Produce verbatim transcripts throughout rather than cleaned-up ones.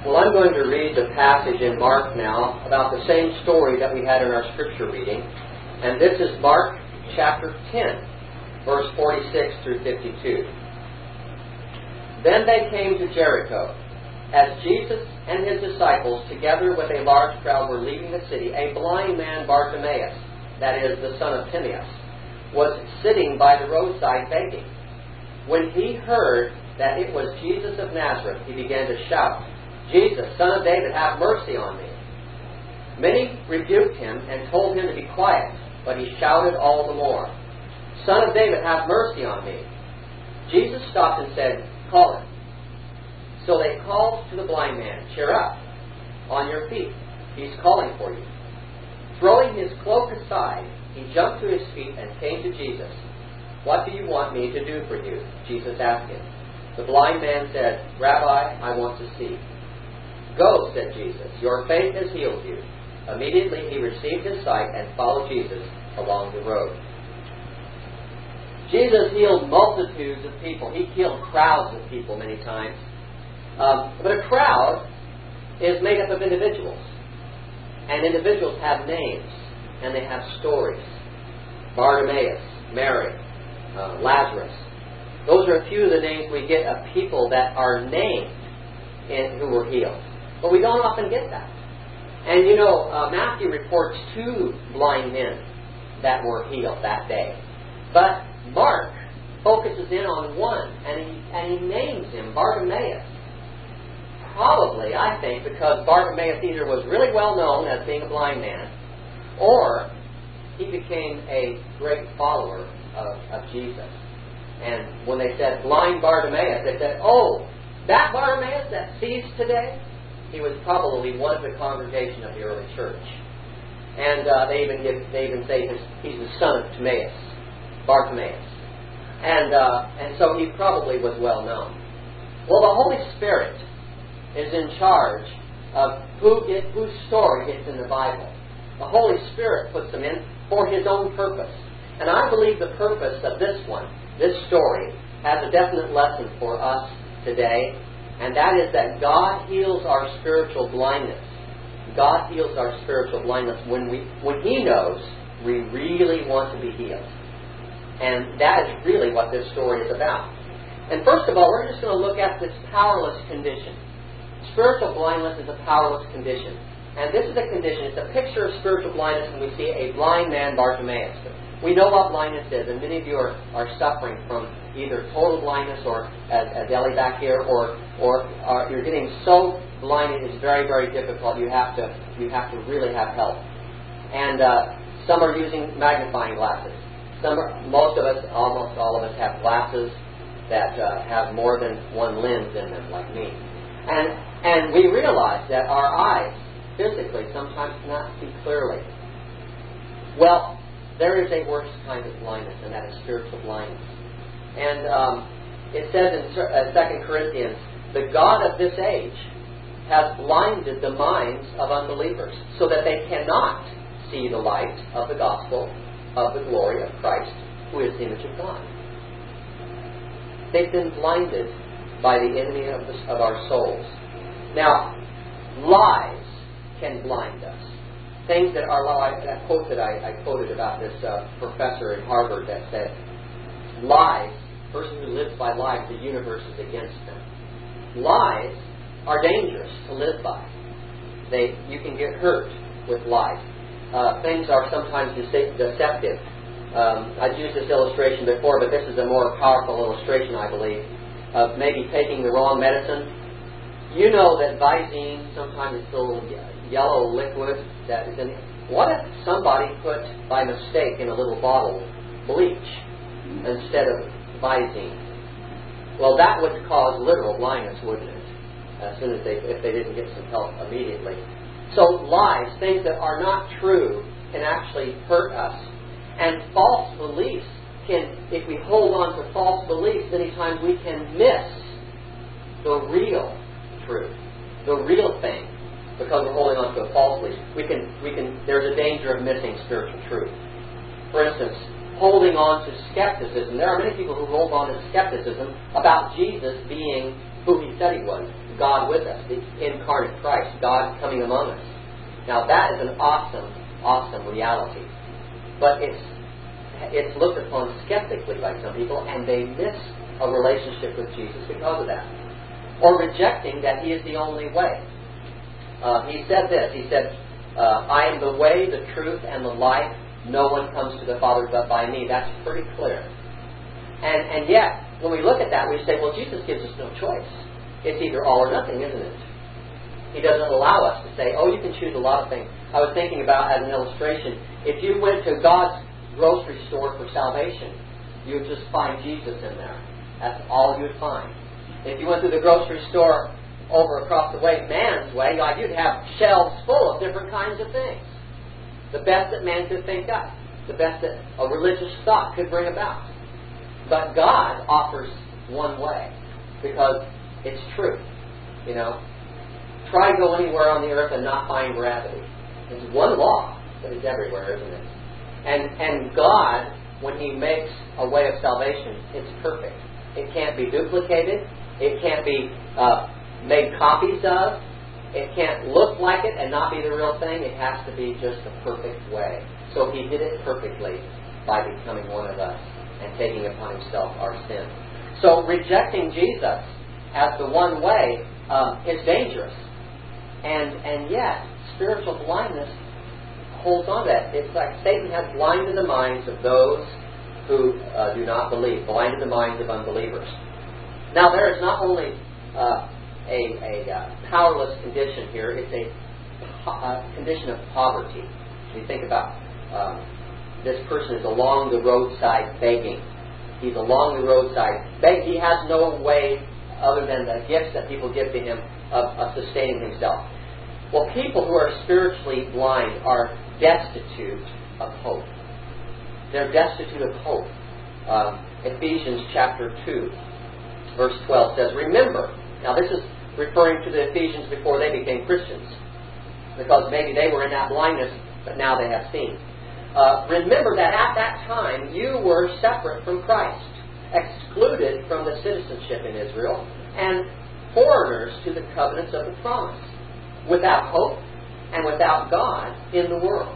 Well, I'm going to read the passage in Mark now about the same story that we had in our scripture reading. And this is Mark chapter ten, verse forty-six through fifty-two. Then they came to Jericho. As Jesus and his disciples, together with a large crowd, were leaving the city, a blind man, Bartimaeus, that is, the son of Timaeus, was sitting by the roadside begging. When he heard that it was Jesus of Nazareth, he began to shout, "Jesus, Son of David, have mercy on me." Many rebuked him and told him to be quiet, but he shouted all the more, "Son of David, have mercy on me." Jesus stopped and said, "Call him." So they called to the blind man, "Cheer up, on your feet, he's calling for you." Throwing his cloak aside, he jumped to his feet and came to Jesus. "What do you want me to do for you?" Jesus asked him. The blind man said, "Rabbi, I want to see." "Go," said Jesus, "your faith has healed you." Immediately he received his sight and followed Jesus along the road. Jesus healed multitudes of people. He healed crowds of people many times. Um, but a crowd is made up of individuals. And individuals have names. And they have stories. Bartimaeus, Mary, uh, Lazarus. Those are a few of the names we get of people that are named in, who were healed. But we don't often get that. And you know, uh, Matthew reports two blind men that were healed that day. But Mark focuses in on one, and he, and he names him Bartimaeus. Probably, I think, because Bartimaeus either was really well known as being a blind man, or he became a great follower of, of Jesus. And when they said blind Bartimaeus, they said, "Oh, that Bartimaeus that sees today?" He was probably one of the congregation of the early church. And uh, they even give, they even say his, he's the son of Timaeus, Bartimaeus. And uh, and so he probably was well known. Well, the Holy Spirit is in charge of who get, whose story gets in the Bible. The Holy Spirit puts them in for His own purpose. And I believe the purpose of this one, this story, has a definite lesson for us today. And that is that God heals our spiritual blindness. God heals our spiritual blindness when we, when He knows we really want to be healed. And that is really what this story is about. And first of all, we're just going to look at this powerless condition. Spiritual blindness is a powerless condition. And this is a condition, it's a picture of spiritual blindness when we see a blind man, Bartimaeus. We know what blindness is, and many of you are, are suffering from either total blindness or, as, as Ellie back here, or or are, you're getting so blinded it's very, very difficult. You have to you have to really have help. And uh, some are using magnifying glasses. Some are, most of us, almost all of us, have glasses that uh, have more than one lens in them, like me. And and we realize that our eyes, physically, sometimes cannot see clearly. Well, there is a worse kind of blindness, and that is spiritual blindness. And um, it says in uh, Second Corinthians, the God of this age has blinded the minds of unbelievers so that they cannot see the light of the gospel of the glory of Christ, who is the image of God. They've been blinded by the enemy of, the, of our souls. Now, lies can blind us. Things that are lies, that quote that I, I quoted about this uh, professor at Harvard that said, lies, person who lives by lies, the universe is against them. Lies are dangerous to live by. They, you can get hurt with lies. Uh, things are sometimes dece- deceptive. Um, I've used this illustration before, but this is a more powerful illustration, I believe, of maybe taking the wrong medicine. You know that Visine, sometimes it's a little yellow liquid that is in it. What if somebody put, by mistake, in a little bottle, bleach instead of Visine? Well, that would cause literal blindness, wouldn't it? As soon as they, if they didn't get some help immediately. So lies, things that are not true, can actually hurt us. And false beliefs can, if we hold on to false beliefs, many times we can miss the real truth, the real thing, because we're holding on to a false belief. We can, we can. There's a danger of missing spiritual truth. For instance, holding on to skepticism. There are many people who hold on to skepticism about Jesus being who He said He was, God with us, the incarnate Christ, God coming among us. Now that is an awesome, awesome reality. But it's it's looked upon skeptically by some people, and they miss a relationship with Jesus because of that. Or rejecting that He is the only way. Uh, he said this, He said, uh, I am the way, the truth, and the life. No one comes to the Father but by me. That's pretty clear. And and yet, when we look at that, we say, well, Jesus gives us no choice. It's either all or nothing, isn't it? He doesn't allow us to say, oh, you can choose a lot of things. I was thinking about, as an illustration, if you went to God's grocery store for salvation, you would just find Jesus in there. That's all you would find. If you went to the grocery store over across the way, man's way, like you'd have shelves full of different kinds of things. The best that man could think up. The best that a religious thought could bring about. But God offers one way. Because it's truth. You know. Try to go anywhere on the earth and not find gravity. It's one law, but it's everywhere, isn't it? And and God, when He makes a way of salvation, it's perfect. It can't be duplicated. It can't be uh, made copies of. It can't look like it and not be the real thing. It has to be just the perfect way. So He did it perfectly by becoming one of us and taking upon Himself our sin. So rejecting Jesus as the one way um, is dangerous. And and yet, spiritual blindness holds on to that. It's like Satan has blinded the minds of those who uh, do not believe, blinded the minds of unbelievers. Now, there is not only uh, a, a uh, powerless condition here, it's a uh, condition of poverty. You think about um, this person is along the roadside begging. He's along the roadside begging. He has no way other than the gifts that people give to him of, of sustaining himself. Well, people who are spiritually blind are destitute of hope. They're destitute of hope. Um, Ephesians chapter two, verse twelve says, remember, now this is referring to the Ephesians before they became Christians, because maybe they were in that blindness, but now they have seen. Uh, remember that at that time you were separate from Christ, excluded from the citizenship in Israel, and foreigners to the covenants of the promise, without hope and without God in the world.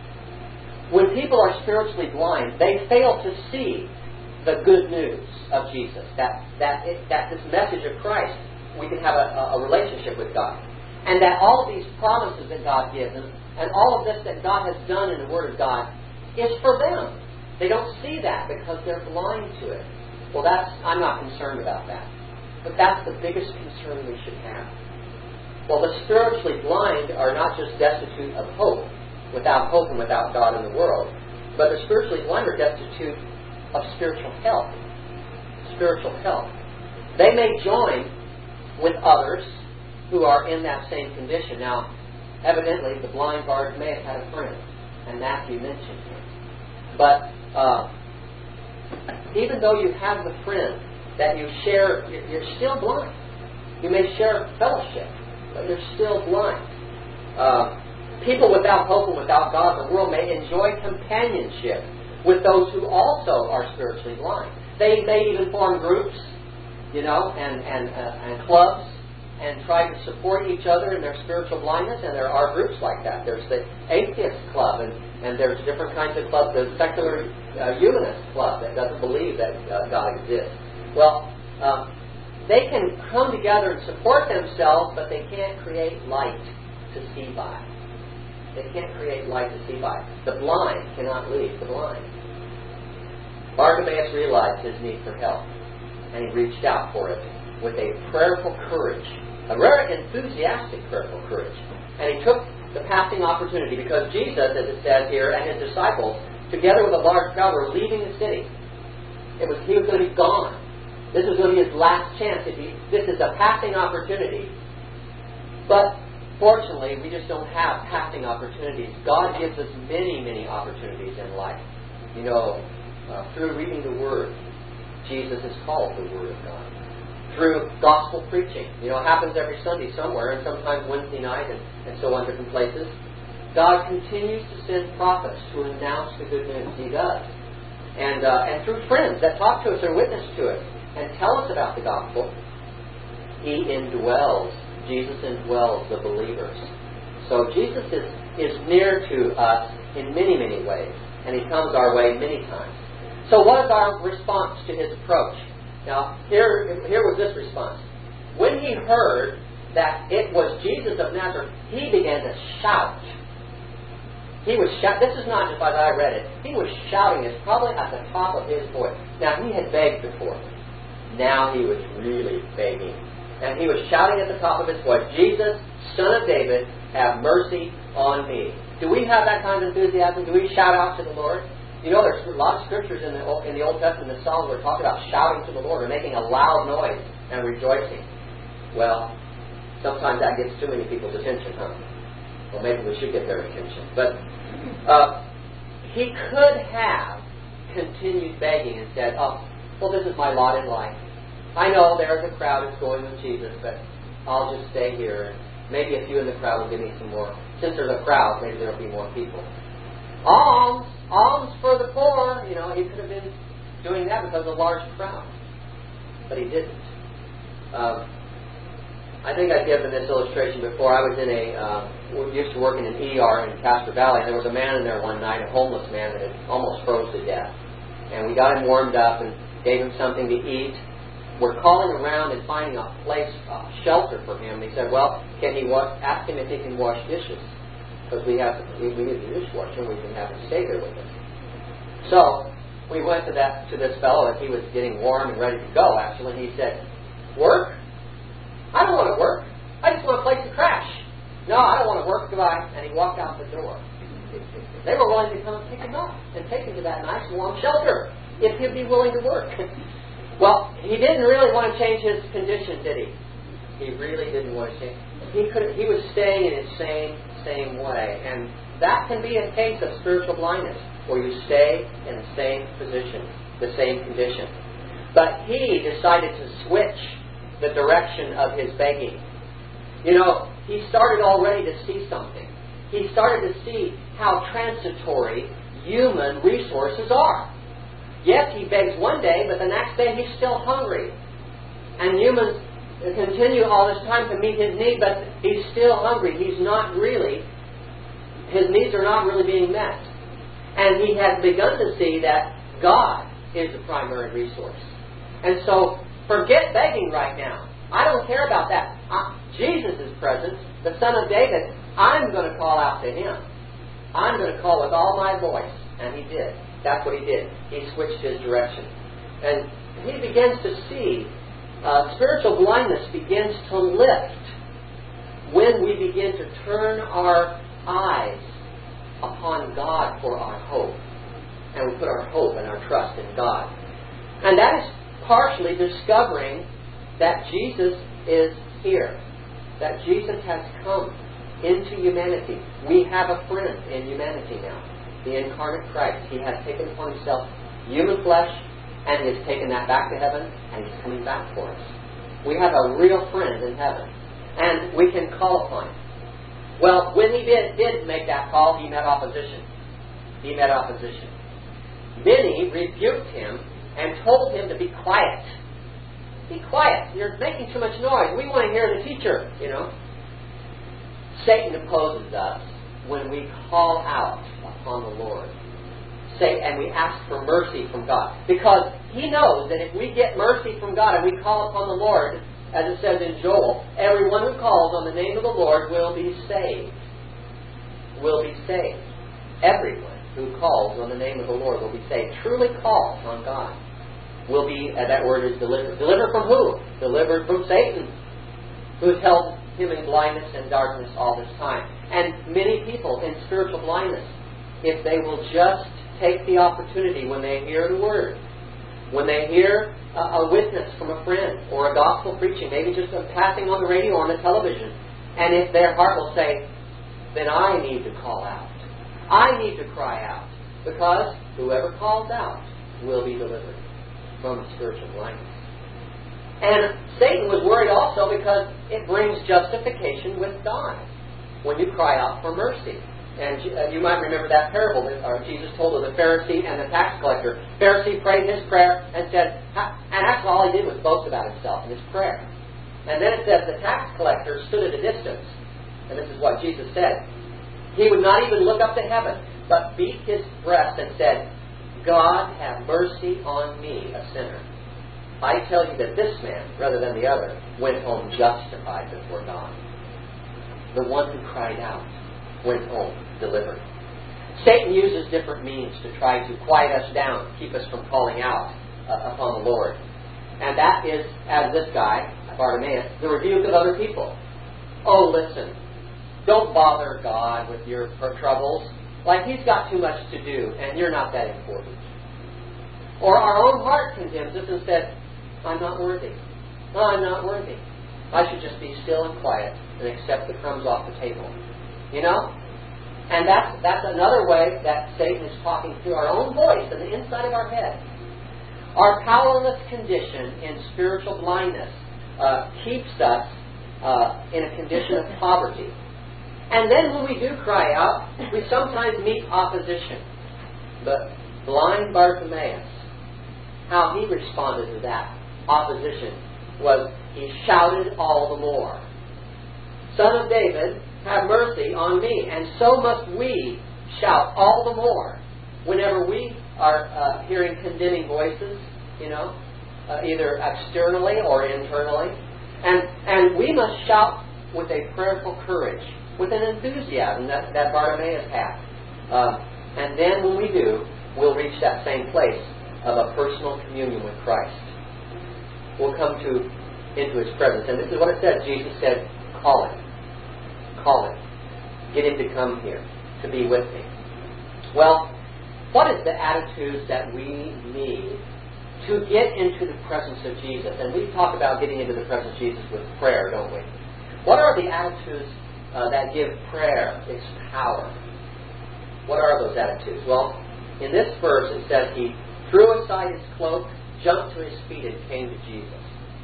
When people are spiritually blind, they fail to see the good news of Jesus, that that it, that this message of Christ, we can have a, a relationship with God, and that all of these promises that God gives, and, and all of this that God has done in the Word of God, is for them. They don't see that because they're blind to it. Well, that's I'm not concerned about that, but that's the biggest concern we should have. Well, the spiritually blind are not just destitute of hope, without hope and without God in the world, but the spiritually blind are destitute of spiritual health. Spiritual health. They may join with others who are in that same condition. Now, evidently, the blind bard may have had a friend, and Matthew mentioned him. But uh, even though you have the friend that you share, you're still blind. You may share fellowship, but you're still blind. Uh, people without hope and without God in the world may enjoy companionship with those who also are spiritually blind. They may even form groups, you know, and and, uh, and clubs, and try to support each other in their spiritual blindness. And there are groups like that. There's the atheist club, and, and there's different kinds of clubs. There's the secular uh, humanist club that doesn't believe that uh, God exists. Well, um, they can come together and support themselves, but they can't create light to see by. They can't create light to see by. The blind cannot lead the blind. Bartimaeus realized his need for help, and he reached out for it with a prayerful courage, a very enthusiastic prayerful courage. And he took the passing opportunity, because Jesus, as it says here, and his disciples, together with a large crowd, were leaving the city. It was he was going to be gone. This is going to be his last chance. If he, this is a passing opportunity. But fortunately, we just don't have passing opportunities. God gives us many, many opportunities in life. You know, uh, through reading the Word, Jesus is called the Word of God. Through gospel preaching, you know, it happens every Sunday somewhere, and sometimes Wednesday night, and, and so on, different places. God continues to send prophets to announce the good news. He does. And uh, and through friends that talk to us or witness to us and tell us about the gospel. He indwells. Jesus indwells the believers. So Jesus is, is near to us in many, many ways. And He comes our way many times. So what is our response to His approach? Now, here, here was this response. When He heard that it was Jesus of Nazareth, He began to shout. He was shout. This is not just as I read it. He was shouting. It's probably at the top of His voice. Now, He had begged before. Now He was really begging. And He was shouting at the top of His voice, Jesus, Son of David, have mercy on me. Do we have that kind of enthusiasm? Do we shout out to the Lord? You know, there's a lot of scriptures in the, in the Old Testament and Psalms where talk about shouting to the Lord or making a loud noise and rejoicing. Well, sometimes that gets too many people's attention, huh? Well, maybe we should get their attention. But uh, He could have continued begging and said, oh, well, this is my lot in life. I know there's a crowd that's going with Jesus, but I'll just stay here, and maybe a few in the crowd will give me some more. Since there's a crowd, maybe there'll be more people. Alms, alms for the poor. You know, He could have been doing that because of a large crowd, but He didn't. Um, I think I've given this illustration before. I was in a, uh, we used to work in an E R in Castro Valley, and there was a man in there one night, a homeless man that had almost froze to death. And we got him warmed up and gave him something to eat. We're calling around and finding a place, a shelter for him. He said, well, can he wash, ask him if he can wash dishes. Because we have, we, we need a dishwasher and we can have him stay here with us. So, we went to that, to this fellow and he was getting warm and ready to go actually. And he said, work? I don't want to work. I just want a place to crash. No, I don't want to work. Goodbye. And he walked out the door. They were willing to come and pick him up and take him to that nice warm shelter if he'd be willing to work. Well, he didn't really want to change his condition, did he? He really didn't want to change. He could. He was staying in his same same way, and that can be a case of spiritual blindness, where you stay in the same position, the same condition. But he decided to switch the direction of his begging. You know, he started already to see something. He started to see how transitory human resources are. Yes, he begs one day, but the next day he's still hungry. And humans continue all this time to meet his need, but he's still hungry. He's not really, his needs are not really being met. And he has begun to see that God is the primary resource. And so, forget begging right now. I don't care about that. I, Jesus is present, the Son of David. I'm going to call out to Him. I'm going to call with all my voice. And He did. That's what He did. He switched His direction. And he begins to see, uh, spiritual blindness begins to lift when we begin to turn our eyes upon God for our hope. And we put our hope and our trust in God. And that is partially discovering that Jesus is here. That Jesus has come into humanity. We have a friend in humanity now. The incarnate Christ. He has taken upon Himself human flesh, and He has taken that back to heaven, and He's coming back for us. We have a real friend in heaven, and we can call upon Him. Well, when He did, did make that call, He met opposition. He met opposition. Many rebuked Him and told Him to be quiet. Be quiet. You're making too much noise. We want to hear the teacher, you know. Satan opposes us when we call out upon the Lord. Say, and we ask for mercy from God. Because he knows that if we get mercy from God and we call upon the Lord, as it says in Joel, everyone who calls on the name of the Lord will be saved. Will be saved. Everyone who calls on the name of the Lord will be saved. Truly calls on God. Will be, uh, that word is delivered. Delivered from who? Delivered from Satan, who has held him in blindness and darkness all this time. And many people in spiritual blindness, if they will just take the opportunity when they hear the Word, when they hear a, a witness from a friend or a gospel preaching, maybe just a passing on the radio or on the television, and if their heart will say, then I need to call out. I need to cry out. Because whoever calls out will be delivered from spiritual blindness. And Satan was worried also because it brings justification with God when you cry out for mercy. And you might remember that parable that Jesus told of the Pharisee and the tax collector. Pharisee prayed his prayer and said, and actually all he did was boast about himself in his prayer. And then it says the tax collector stood at a distance. And this is what Jesus said. He would not even look up to heaven, but beat his breast and said, God, have mercy on me, a sinner. I tell you that this man, rather than the other, went home justified before God. The one who cried out went home delivered. Satan uses different means to try to quiet us down, keep us from calling out uh, upon the Lord. And that is, as this guy, Bartimaeus, the rebuke of other people. Oh, listen, don't bother God with your troubles. Like he's got too much to do, and you're not that important. Or our own heart condemns us and says, I'm not worthy. No, I'm not worthy. I should just be still and quiet and accept the crumbs off the table. You know? And that's, that's another way that Satan is talking through our own voice in the inside of our head. Our powerless condition in spiritual blindness uh, keeps us uh, in a condition of poverty. And then when we do cry out, we sometimes meet opposition. But blind Bartimaeus, how he responded to that opposition was he shouted all the more, Son of David, have mercy on me. And so must we shout all the more whenever we are uh, hearing condemning voices, you know, uh, either externally or internally. And, and we must shout with a prayerful courage, with an enthusiasm that, that Bartimaeus had. Um, and then when we do, we'll reach that same place of a personal communion with Christ. We'll come to into His presence. And this is what it says. Jesus said, call Him. Call Him. Get Him to come here, to be with me. Well, what is the attitudes that we need to get into the presence of Jesus? And we talk about getting into the presence of Jesus with prayer, don't we? What are the attitudes uh, that give prayer its power? What are those attitudes? Well, in this verse it says he threw aside his cloak, jumped to his feet, and came to Jesus.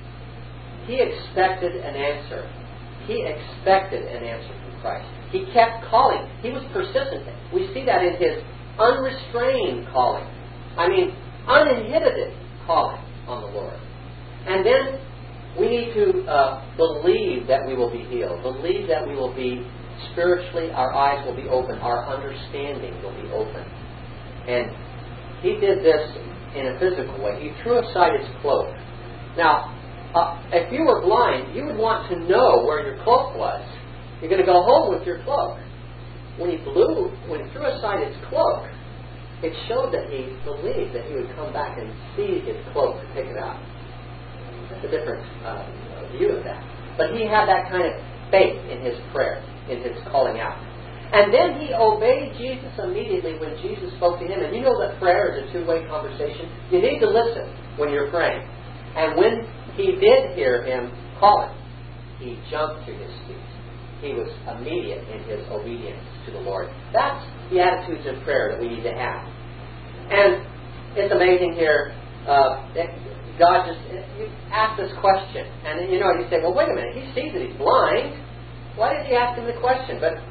He expected an answer. He expected an answer from Christ. He kept calling. He was persistent. We see that in his unrestrained calling. I mean, uninhibited calling on the Lord. And then we need to uh, believe that we will be healed. Believe that we will be spiritually, our eyes will be open. Our understanding will be open. And he did this in a physical way. He threw aside his cloak. Now, uh, if you were blind, you would want to know where your cloak was. You're going to go home with your cloak. When he blew, when he threw aside his cloak, it showed that he believed that he would come back and see his cloak and pick it up. That's a different uh, view of that. But he had that kind of faith in his prayer, in his calling out. And then he obeyed Jesus immediately when Jesus spoke to him. And you know that prayer is a two-way conversation. You need to listen when you're praying. And when he did hear him calling, he jumped to his feet. He was immediate in his obedience to the Lord. That's the attitudes of prayer that we need to have. And it's amazing here. Uh, God just you ask this question. And you know, you say, well, wait a minute. He sees that he's blind. Why did he ask him the question? But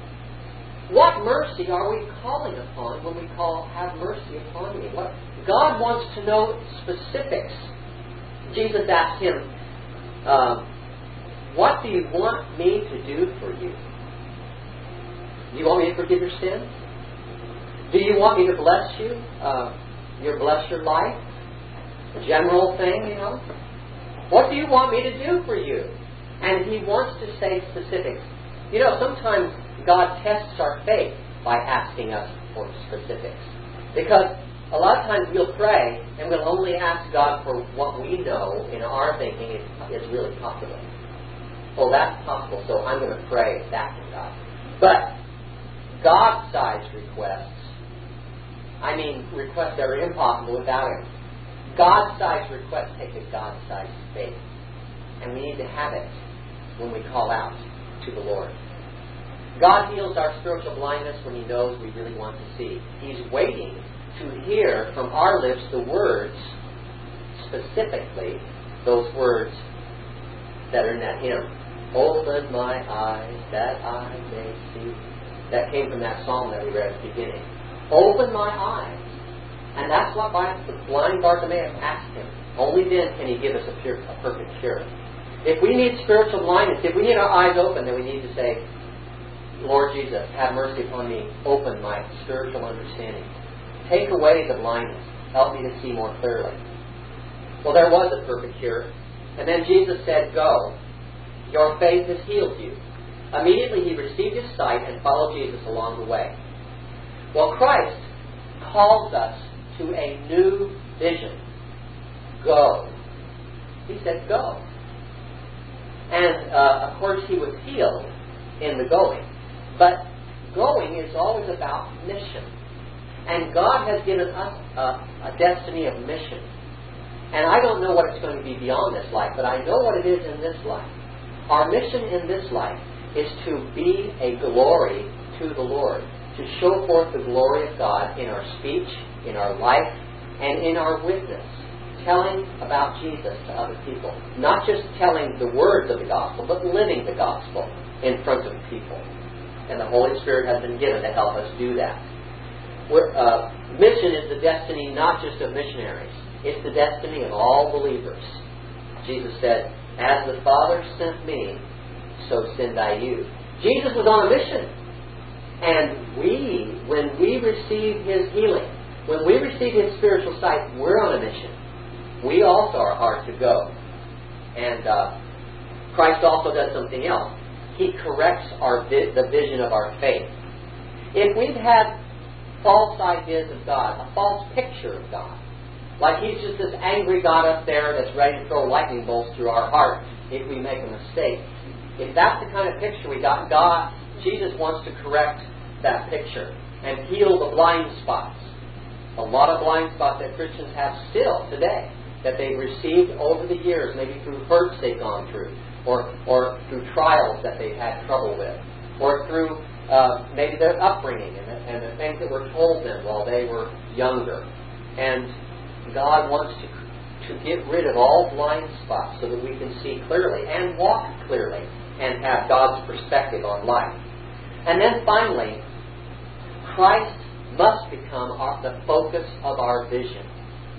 what mercy are we calling upon when we call, have mercy upon me? What God wants to know specifics. Jesus asked him, uh, what do you want me to do for you? Do you want me to forgive your sins? Do you want me to bless you? Uh, your bless your life? A general thing, you know? What do you want me to do for you? And he wants to say specifics. You know, sometimes God tests our faith by asking us for specifics. Because a lot of times we'll pray and we'll only ask God for what we know in our thinking is, is really possible. Oh, that's possible, so I'm going to pray that to God. But God-sized requests, I mean requests that are impossible without Him. God-sized requests take a God-sized faith. And we need to have it when we call out to the Lord. God heals our spiritual blindness when He knows we really want to see. He's waiting to hear from our lips the words, specifically those words that are in that hymn. Open my eyes that I may see. That came from that psalm that we read at the beginning. Open my eyes. And that's what the blind Bartimaeus asked Him. Only then can He give us a, pure, a perfect cure. If we need spiritual blindness, if we need our eyes open, then we need to say, Lord Jesus, have mercy upon me. Open my spiritual understanding. Take away the blindness. Help me to see more clearly. Well, there was a perfect cure. And then Jesus said, go. Your faith has healed you. Immediately he received his sight and followed Jesus along the way. Well, Christ calls us to a new vision. Go. He said, go. And, uh, of course, he was healed in the going. But going is always about mission. And God has given us a, a destiny of mission. And I don't know what it's going to be beyond this life, but I know what it is in this life. Our mission in this life is to be a glory to the Lord, to show forth the glory of God in our speech, in our life, and in our witness, telling about Jesus to other people. Not just telling the words of the gospel, but living the gospel in front of people. And the Holy Spirit has been given to help us do that. We're, uh, mission is the destiny not just of missionaries. It's the destiny of all believers. Jesus said, as the Father sent me, so send I you. Jesus was on a mission. And we, when we receive His healing, when we receive His spiritual sight, we're on a mission. We also are, are to go. And uh, Christ also does something else. He corrects our vi- the vision of our faith. If we've had false ideas of God, a false picture of God, like He's just this angry God up there that's ready to throw lightning bolts through our heart if we make a mistake. If that's the kind of picture we got, God, Jesus wants to correct that picture and heal the blind spots. A lot of blind spots that Christians have still today that they've received over the years, maybe through hurts they've gone through, or or through trials that they've had trouble with, or through uh, maybe their upbringing and the, and the things that were told them while they were younger. And God wants to to get rid of all blind spots so that we can see clearly and walk clearly and have God's perspective on life. And then finally, Christ must become our, the focus of our vision.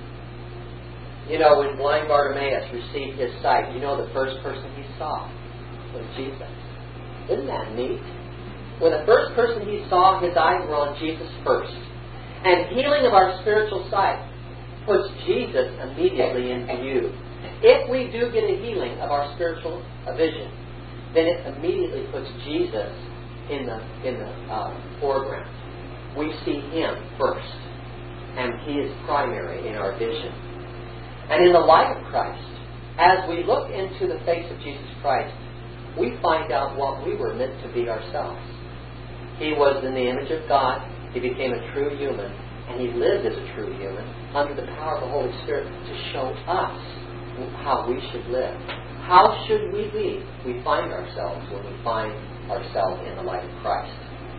You know, when blind Bartimaeus received his sight, you know the first person he saw was Jesus. Isn't that neat? When the first person he saw, his eyes were on Jesus first. And healing of our spiritual sight puts Jesus immediately into view. If we do get a healing of our spiritual vision, then it immediately puts Jesus in the in the uh, foreground. We see Him first, and He is primary in our vision. And in the light of Christ, as we look into the face of Jesus Christ, we find out what we were meant to be ourselves. He was in the image of God. He became a true human, and He lived as a true human under the power of the Holy Spirit to show us how we should live. How should we be? We find ourselves when we find ourselves in the light of Christ.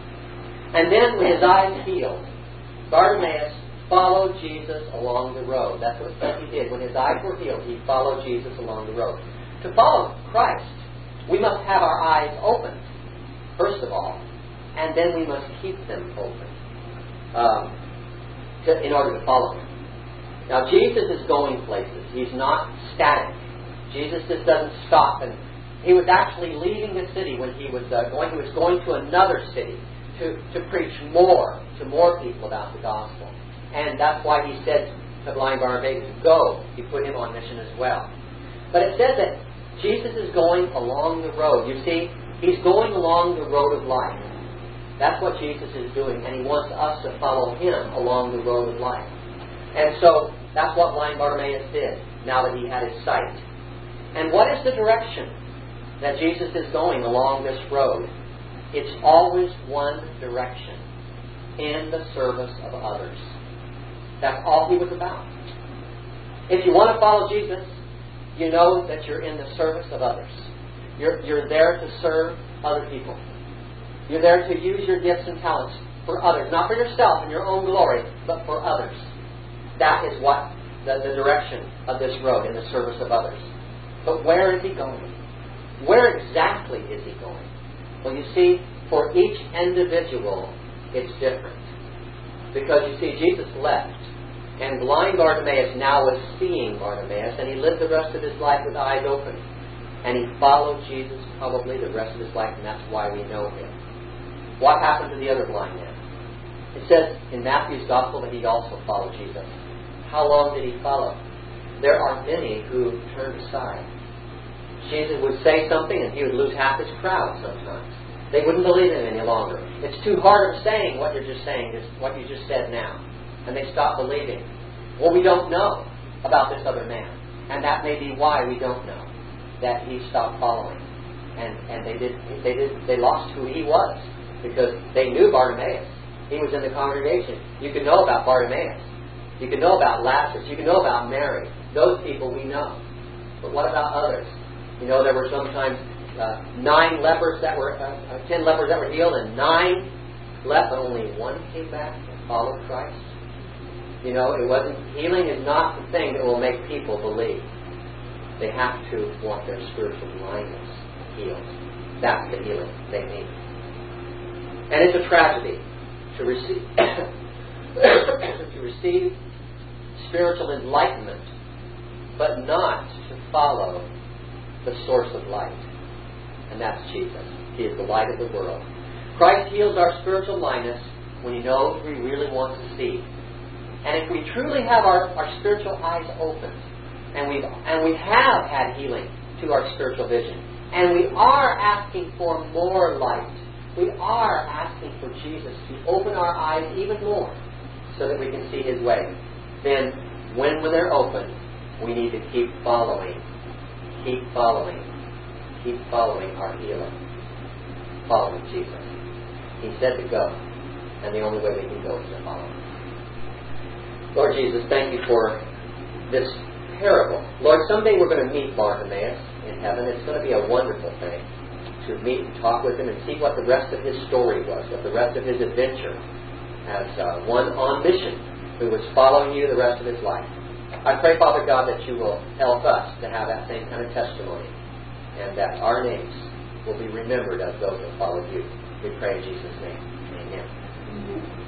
And then when his eyes healed, Bartimaeus followed Jesus along the road. That's what he did. When his eyes were healed, he followed Jesus along the road. To follow Christ, we must have our eyes opened, first of all, and then we must keep them open um, to, in order to follow Him. Now, Jesus is going places. He's not static. Jesus just doesn't stop. And He was actually leaving the city when He was uh, going. He was going to another city to, to preach more to more people about the gospel. And that's why He said to blind Bartimaeus, go. He put him on mission as well. But it says that Jesus is going along the road. You see, He's going along the road of life. That's what Jesus is doing, and He wants us to follow Him along the road of life. And so that's what blind Bartimaeus did now that he had his sight. And what is the direction that Jesus is going along this road? It's always one direction, in the service of others. That's all He was about. If you want to follow Jesus, you know that you're in the service of others. You're, you're there to serve other people. You're there to use your gifts and talents for others. Not for yourself and your own glory, but for others. That is what the, the direction of this road, in the service of others. But where is He going? Where exactly is He going? Well, you see, for each individual, it's different. Because, you see, Jesus left, and blind Bartimaeus now was seeing Bartimaeus, and he lived the rest of his life with eyes open. And he followed Jesus probably the rest of his life, and that's why we know him. What happened to the other blind man? It says in Matthew's Gospel that he also followed Jesus. How long did he follow? There are many who turned aside. Jesus would say something and he would lose half his crowd sometimes. They wouldn't believe him any longer. It's too hard of saying what you're just saying, just what you just said now. And they stopped believing. Well, we don't know about this other man. And that may be why we don't know that he stopped following. And and they did they did they lost who he was, because they knew Bartimaeus. He was in the congregation. You could know about Bartimaeus. You could know about Lazarus. You could know about Mary. Those people we know. But what about others? You know, there were sometimes uh, nine lepers that were, uh, uh, ten lepers that were healed, and nine left, but only one came back and followed Christ. You know, it wasn't, healing is not the thing that will make people believe. They have to want their spiritual blindness healed. That's the healing they need. And it's a tragedy to receive to receive spiritual enlightenment, but not to follow the source of light. And that's Jesus. He is the light of the world. Christ heals our spiritual blindness when He knows we really want to see. And if we truly have our, our spiritual eyes opened, and we and we have had healing to our spiritual vision, and we are asking for more light, we are asking for Jesus to open our eyes even more so that we can see His way, then when, when they're open, we need to keep following, keep following, keep following our healer, following Jesus. He said to go, and the only way we can go is to follow Him. Lord Jesus, thank You for this parable. Lord, someday we're going to meet Bartimaeus in heaven. It's going to be a wonderful thing to meet and talk with him and see what the rest of his story was, what the rest of his adventure as uh, one on mission who was following You the rest of his life. I pray, Father God, that You will help us to have that same kind of testimony, and that our names will be remembered as those that follow You. We pray in Jesus' name. Amen.